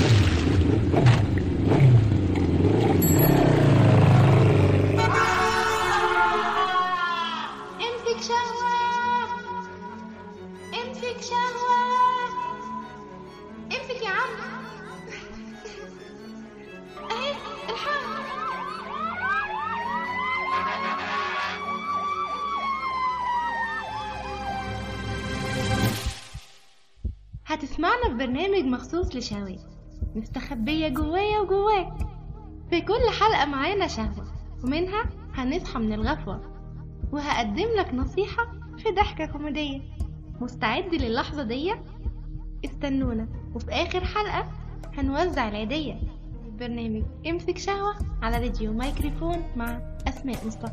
امسك شهوة، امسك شهوة، امسك يا عم. اهي الحق. هتسمعنا في برنامج مخصوص لشهوات مستخبية جوايا وجواك. في كل حلقة معانا شهوة، ومنها هنصحى من الغفوة، وهقدم لك نصيحة في ضحكة كوميدية. مستعد للحظة دي؟ استنونا، وفي آخر حلقة هنوزع العيدية. برنامج امسك شهوة على راديو مايكروفون مع أسماء مصطفى.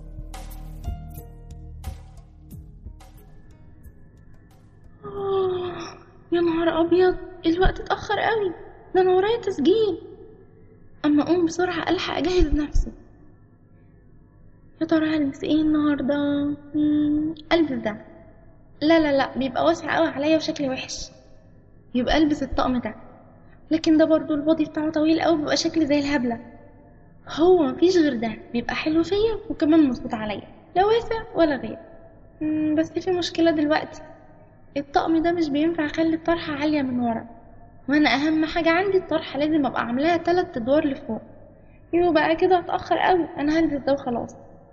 يا نهار أبيض، الوقت اتأخر قوي، ده أنا ورايا تسجيل. أما أقوم بسرعة ألحق أجهز نفسي. يا ترى هلبس ايه النهارده؟ ألبس ده. لا بيبقى واسع قوي عليا وشكلي وحش. يبقى ألبس الطقم ده، لكن ده برضو البودي بتاعه طويل قوي، بيبقى شكلي زي الهبلة. هو مفيش غير ده بيبقى حلو فيا وكمان مظبوط عليا، لا واسع ولا غير. بس في مشكلة دلوقتي، الطقم ده مش بينفع اخلي الطرحة عالية من ورا، وانا اهم حاجة عندي الطرحة لازم ابقى عاملاها 3 ادوار لفوق. يبقى كده هتأخر قوي، انا هلبس ده وخلاص.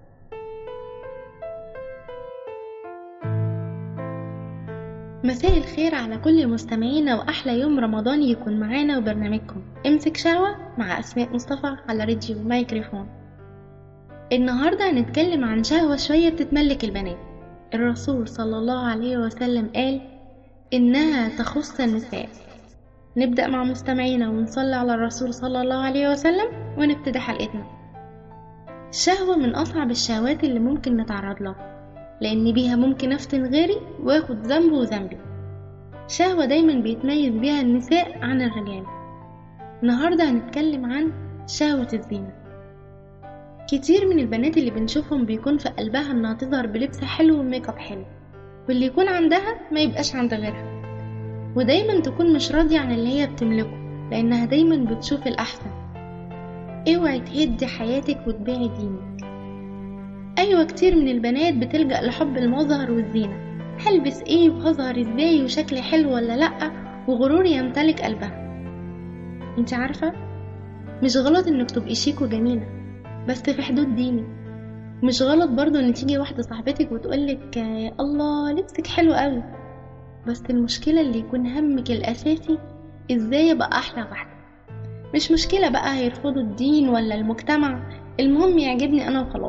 مساء الخير على كل مستمعينا، وأحلى يوم رمضان يكون معانا وبرنامجكم امسك شهوة مع أسماء مصطفى على راديو مايكروفون. النهاردة هنتكلم عن شهوة شوية بتتملك البنات. الرسول صلى الله عليه وسلم قال إنها تخص النساء. نبدأ مع مستمعينا ونصلي على الرسول صلى الله عليه وسلم ونبتدي حلقتنا. الشهوة من أصعب الشهوات اللي ممكن نتعرض لها، لأن بيها ممكن أفتن غيري وأخد ذنبه وذنبي. شهوة دايما بيتميز بيها النساء عن الرجال. النهاردة هنتكلم عن شهوة الزينة. كتير من البنات اللي بنشوفهم بيكون في قلبها انها تظهر بلبس حلو وميك اب حلو، واللي يكون عندها ما يبقاش عند غيرها، ودايما تكون مش راضية عن اللي هي بتملكه لأنها دايما بتشوف الأحسن. اوعي تهدي حياتك وتبيعي دينك. أيوة، كتير من البنات بتلجأ لحب المظهر والزينة، هلبس ايه وهظهر ازاي وشكلي حلو ولا لأ، وغرور يمتلك قلبها. انت عارفة، مش غلط انك تبقي شيك وجميلة، بس في حدود دينك. مش غلط برضو ان تيجي واحدة صاحبتك وتقولك الله لبسك حلو قوي، بس المشكلة اللي يكون همك الأساسي ازاي ابقى أحلى واحدة. مش مشكلة بقى هيرفضوا الدين ولا المجتمع، المهم يعجبني أنا وخلاص.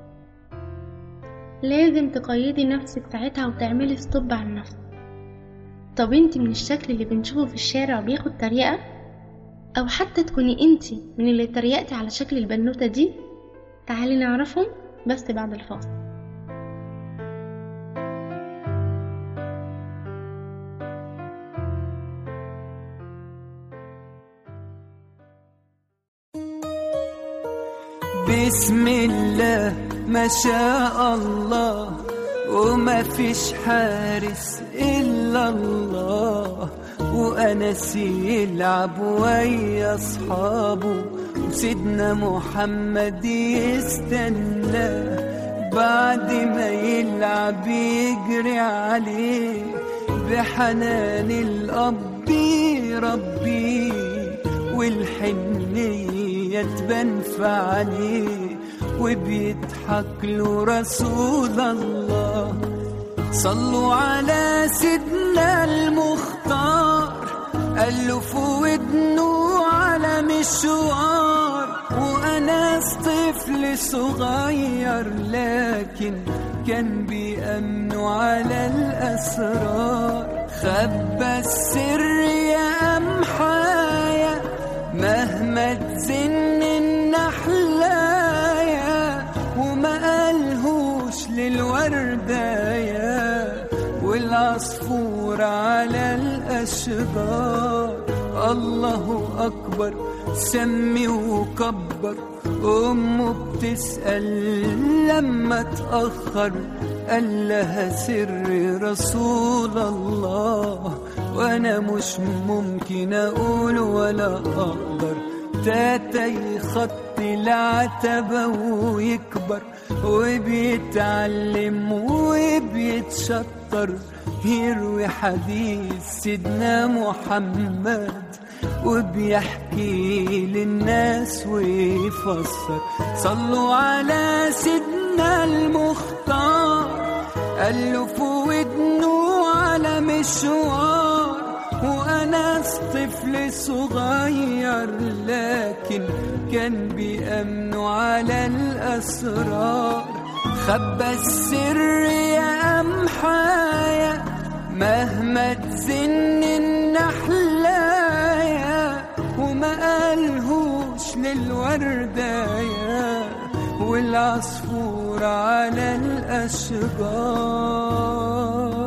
لازم تقيدي نفسك ساعتها وتعملي ستوب عن نفسك. طب انت من الشكل اللي بنشوفه في الشارع بياخد تريقة، او حتى تكوني انت من اللي تريقتي على شكل البنوتة دي؟ تعالي نعرفهم بس بعد الفاصل. بسم الله ما شاء الله، وما فيش حارس إلا الله، وأنس يلعب ويا أصحابه، وسيدنا محمد يستنى بعد ما يلعب يجري عليه، بحنان الأب يربيه، والحنية تبان في عينيه، وبيضحك له رسول الله. صلوا على سيدنا المختار، قال له في ودنه على مشوار، وأنس طفل صغير لكن كان بيأمنوا على الأسرار. خبى السر يا أمحايا مهما تزن النحلايا، وما قالهوش للوردايا والعصفور على الأشجار. الله أكبر سمي وكبر، أمه بتسأل لما تأخر، قال لها سر رسول الله، وانا مش ممكن اقول ولا اقدر. تاتا يخطي العتبة ويكبر وبيتعلم وبيتشطر، يروي حديث سيدنا محمد وبيحكي للناس ويفسر. صلوا على سيدنا المختار، قال له في ودنه على مشوار، وانا طفل صغير لكن كان بيأمنوا على الأسرار. خبى السر يا أمحايا مهما تزن النحلايا، وما قالهوش للوردايا والعصفور على الأشجار.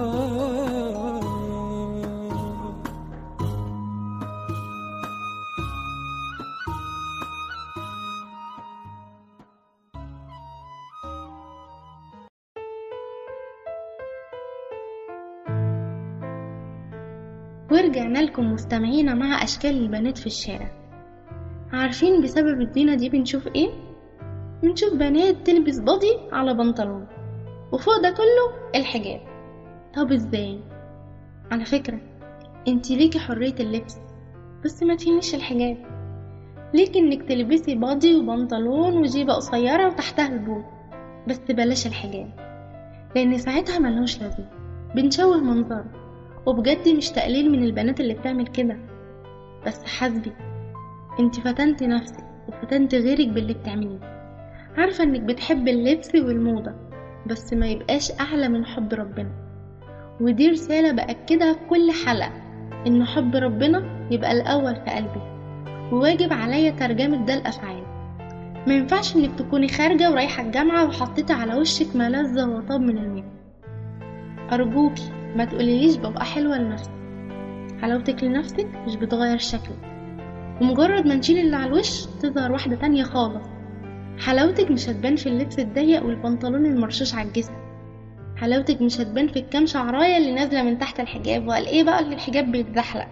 ورجعنا لكم مستمعينا مع أشكال البنات في الشارع. عارفين بسبب الزينة دي بنشوف ايه؟ بنشوف بنات تلبس بادي على بنطلون وفوق ده كله الحجاب. طب ازاي؟ على فكرة انتي ليكي حرية اللبس، بس ما تهينيش الحجاب. ليكي انك تلبسي بادي وبنطلون وجيبة قصيرة وتحتها البوت، بس بلاش الحجاب، لان ساعتها ملهوش لازمة، بنشوه منظر. وبجد مش تقليل من البنات اللي بتعمل كده، بس حسبي انت فتنتي نفسك وفتنتي غيرك باللي بتعمليه. عارفة انك بتحب اللبس والموضة، بس ما يبقاش اعلى من حب ربنا. ودي رسالة بأكدها في كل حلقة، ان حب ربنا يبقى الاول في قلبي، وواجب عليا ترجمة ده الافعال. ما ينفعش انك تكوني خارجة ورايحة الجامعة وحطيتي على وشك ملذة وطاب من الميك. ارجوكي ما تقوليليش ببقى حلوة لنفسك. حلاوتك لنفسك مش بتغير شكلك، ومجرد ما نشيل اللي على الوش تظهر واحدة تانية خالص. حلاوتك مش هتبان في اللبس الضيق والبنطلون المرشوش على الجسم. حلاوتك مش هتبان في الكام شعراية اللي نازلة من تحت الحجاب، وقال ايه بقى اللي الحجاب بيتزحلق.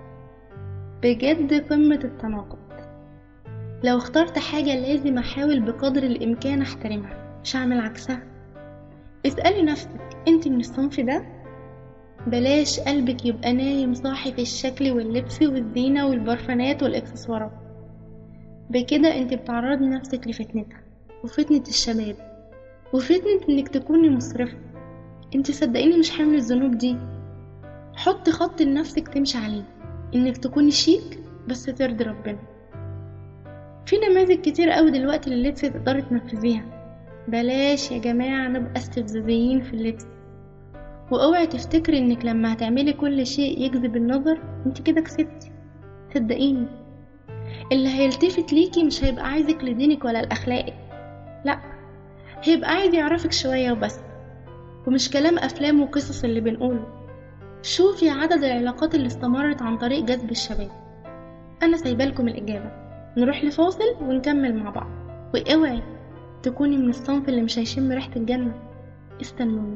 بجد قمة التناقض. لو اخترت حاجة لازم احاول بقدر الامكان احترمها، مش هعمل عكسها. اسألي نفسك انت من الصنف ده؟ بلاش قلبك يبقى نايم صاحي في الشكل واللبس والزينة والبرفانات والاكسسوارات. بكده انت بتعرضي نفسك لفتنتها وفتنة الشباب وفتنة انك تكوني مسرفة. انت صدقيني مش حامل الذنوب دي. حط خط لنفسك تمشي عليه، انك تكوني شيك بس ترضي ربنا. في نماذج كتير قوي دلوقتي لللبس تقدري تنفذيها. بلاش يا جماعة نبقى استفزازيين في اللبس. واوعي تفتكري انك لما هتعملي كل شيء يجذب النظر انت كده كسبتي. صدقيني اللي هيلتفت ليكي مش هيبقى عايزك لدينك ولا لأخلاقك، لا، هيبقى عايز يعرفك شوية وبس. ومش كلام أفلام وقصص اللي بنقوله. شوفي عدد العلاقات اللي استمرت عن طريق جذب الشباب. أنا سايبالكم الإجابة، نروح لفاصل ونكمل مع بعض. واوعي تكوني من الصنف اللي مش هيشم ريحة الجنة. استنوني.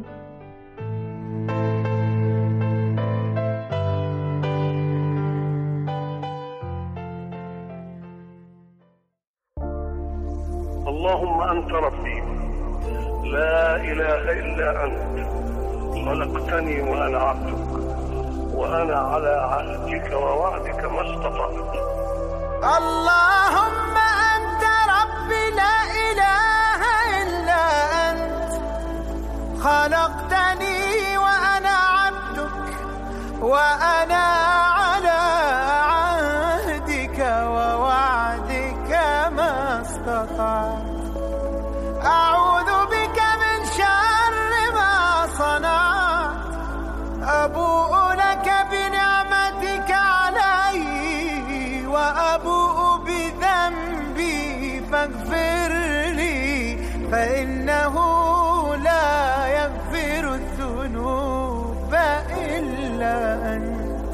اللهم أنت ربي لا إله إلا أنت، خلقتني وأنا عبدك، وأنا على عهدك ووعدك ما استطعت. اللهم أنت ربي لا إله إلا أنت، خلقتني وأنا عبدك، وأنا على عهدك ووعدك ما استطعت. أعوذ بك من شر ما صنعت، أبوء لك بنعمتك علي وأبوء بذنبي فاغفر لي، فإنه لا يغفر الذنوب إلا أنت.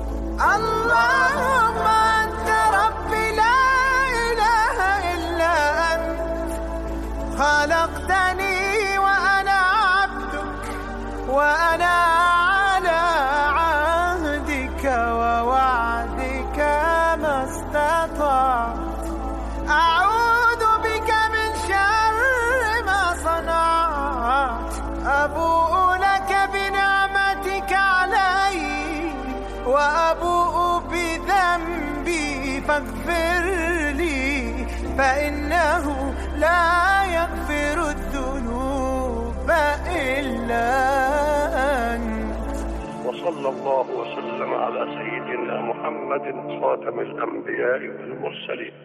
اللهم أنت ربي لا إله إلا أنت، خلقتني وأنا عبدك، وأنا على عهدك وأبوء بذنبي فاغفر لي، فإنه لا يغفر الذنوب إلا أنت. وصلى الله وسلم على سيدنا محمد خاتم الأنبياء والمرسلين.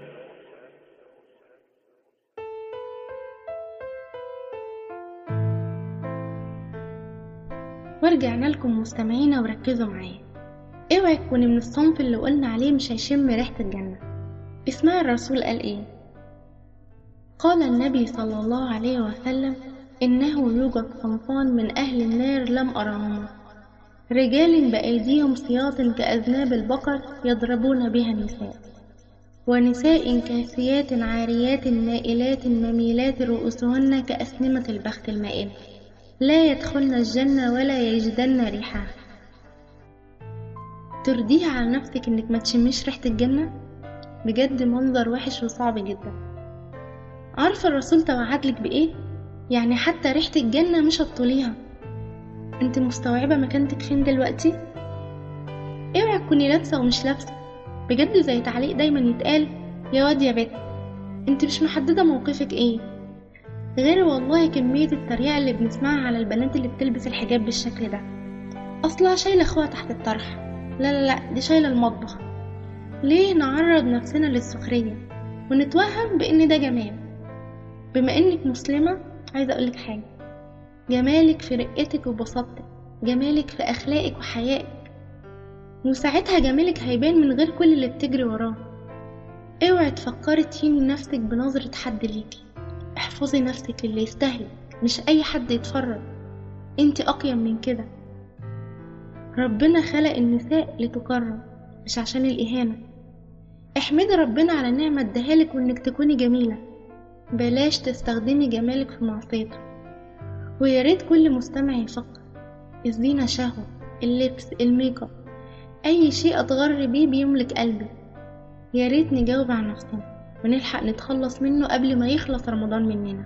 ورجعنا لكم مستمعينا وركزوا معايا. اوعي تكوني من الصنف اللي قلنا عليه مش هيشم ريحة الجنة. اسمع الرسول قال ايه؟ قال النبي صلى الله عليه وسلم: إنه يوجد صنفان من أهل النار لم أرهما، رجال بأيديهم سياط كأذناب البقر يضربون بها النساء، ونساء كاسيات عاريات مائلات مميلات رؤوسهن كأسنمة البخت المائل، لا يدخلن الجنة ولا يجدن ريحها. ترضيها على نفسك انك ما تشميش ريحة الجنة؟ بجد منظر وحش وصعب جدا. عارفة الرسول توعدلك بإيه؟ يعني حتى ريحة الجنة مش هتطوليها. انت مستوعبة مكانتك فين دلوقتي؟ اوعي تكوني لابسة ومش لابسة. بجد زي تعليق دايما يتقال: يا واد يا بنت، انت مش محددة موقفك ايه. غير والله كمية التريقة اللي بنسمعها على البنات اللي بتلبس الحجاب بالشكل ده. اصلها شايلة اخوها تحت الطرح، لا دي شايلة المطبخ. ليه نعرض نفسنا للسخرية ونتوهم بان ده جمال؟ بما انك مسلمة عايزة اقولك حاجة: جمالك في رقتك وبساطتك، جمالك في اخلاقك وحيائك، وساعتها جمالك هيبان من غير كل اللي بتجري وراه. اوعي تفكري تهيني نفسك بنظرة حد ليكي. احفظي نفسك للي يستاهلك، مش اي حد يتفرج. انت اقيم من كده. ربنا خلق النساء لتكرم مش عشان الاهانة. احمدي ربنا على نعمة ادهالك وانك تكوني جميلة. بلاش تستخدمي جمالك في معصيته. وياريت كل مستمع يفكر: الزينة شهوة، اللبس، الميك اب، اي شيء اتغر بيه بيملك قلبي. ياريت نجاوب عن نفسنا ونلحق نتخلص منه قبل ما يخلص رمضان مننا.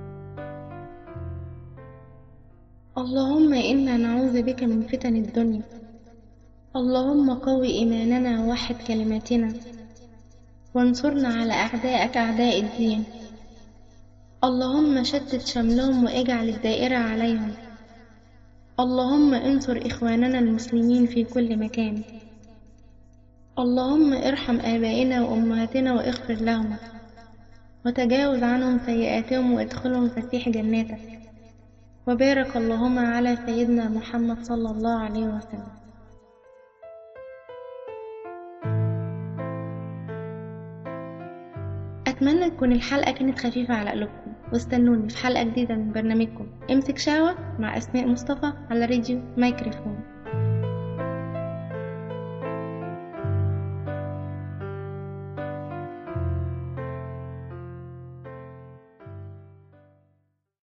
اللهم إنا نعوذ بك من فتن الدنيا. اللهم قوي إيماننا ووحد كلماتنا، وانصرنا على أعدائك أعداء الدين. اللهم شتت شملهم واجعل الدائرة عليهم. اللهم انصر إخواننا المسلمين في كل مكان. اللهم ارحم آبائنا وأمهاتنا واغفر لهم، وتجاوز عنهم سيئاتهم وادخلهم فسيح جناتك. وبارك اللهم على سيدنا محمد صلى الله عليه وسلم. أتمنى تكون الحلقة كانت خفيفة على قلوبكم، واستنوني في حلقة جديدة من برنامجكم امسك شهوة مع أسماء مصطفى على راديو مايكروفون.